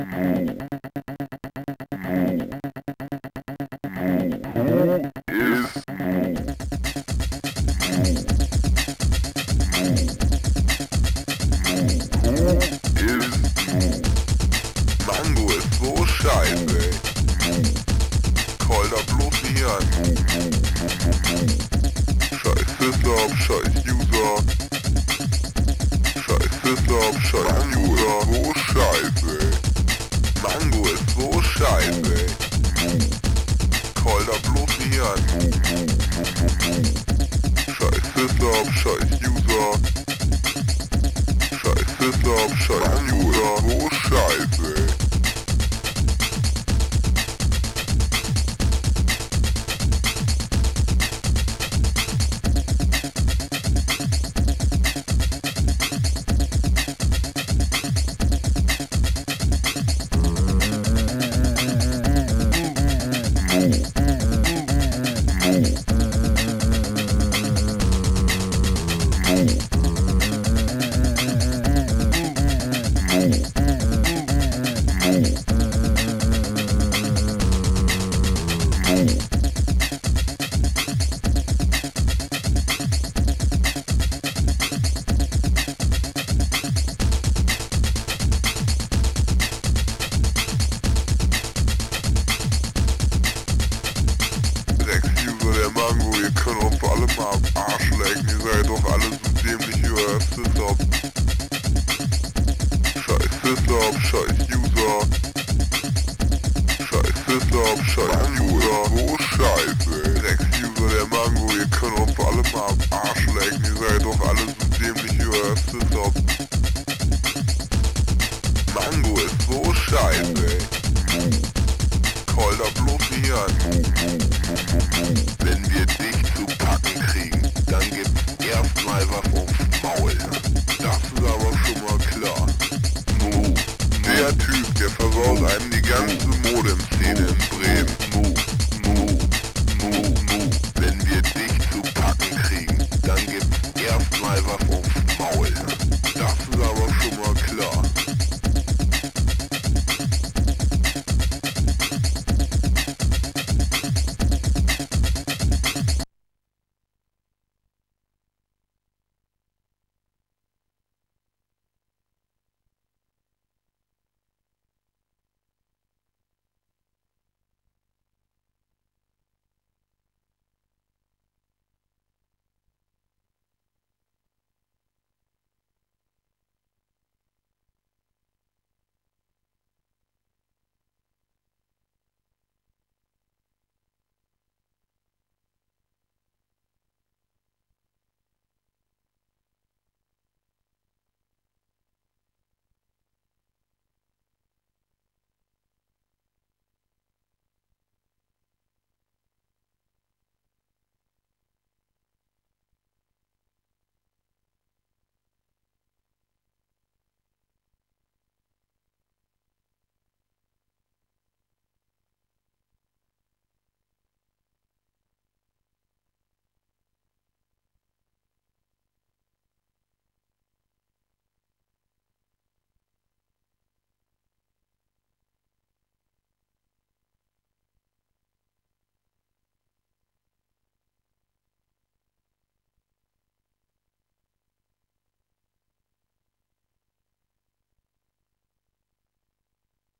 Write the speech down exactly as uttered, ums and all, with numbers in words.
Mango ist so scheiße. Call da bloß nie an. Scheiß Sysop, scheiß User. Scheiß Sysop, scheiß User. So scheiße. Mango ist so scheiße. Call da bloß nie an. Scheiß Sysop, scheiß User. Scheiß Sysop, scheiß User. So scheiße. Der Mango, ihr könnt uns alle mal am Arsch lecken, ihr seid doch alle so dämlich über Sysop. Scheiß Sysop, scheiß User. Scheiß Sysop, scheiß User, so scheiße. Drecksuser der Mango, ihr könnt uns alle mal am Arsch lecken, ihr seid doch alle so dämlich über Sysop. Mango ist so scheiße. Call da bloß nie an. Wenn wir dich zu packen kriegen, dann gibt's erstmal was aufs Maul. Das ist aber schon mal klar. Mo, der Typ, der versaut einem die ganze Modem-Szene in Bremen. Mo,